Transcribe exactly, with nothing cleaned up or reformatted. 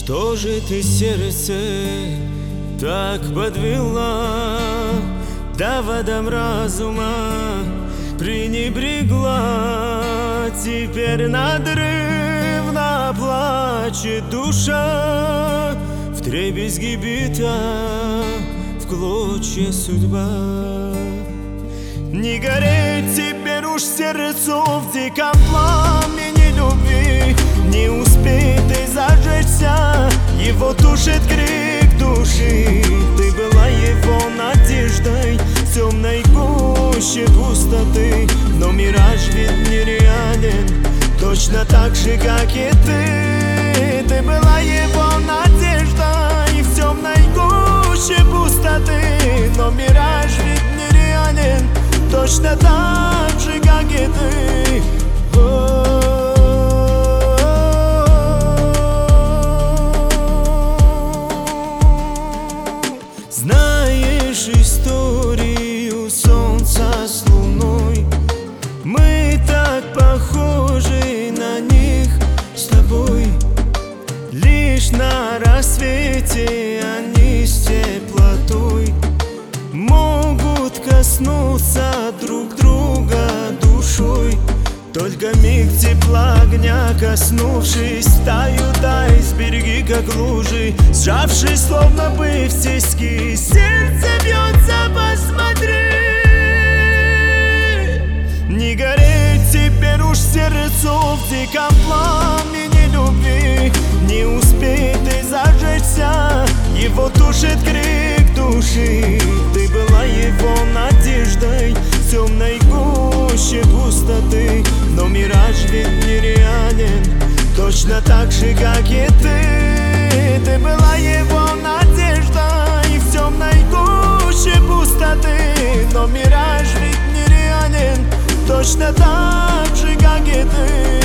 Что же ты, сердце, так подвела, да водам разума пренебрегла? Теперь надрывно плачет душа, вдребезги бита, в клочья судьба. Не гореть теперь уж сердцу в диком пламени любви, не успей ты зажечься, его тушит крик души. Ты была его надеждой в темной гуще пустоты, но мираж ведь нереален, точно так же, как и ты. Ты была его надеждой в темной гуще пустоты, но мираж ведь нереален, точно так же, как и ты. Знаешь историю солнца с луной? Мы так похожи на них с тобой. Лишь на рассвете они с теплотой могут коснуться друг друга душой. Только миг тепла огня, коснувшись, тают айсберги, как лужи, сжавшись, словно бы в тиски. Сердце бьется, посмотри. Не гореть теперь уж сердцу в диком пламени любви, не успей ты зажечься, его тушит крик души. Ты была его надеждой в темной гуще пустоты, но мираж ведь нереален, точно так же, как и ты. Ты была его надеждой в темной гуще пустоты, но мираж ведь нереален, точно так же, как и ты.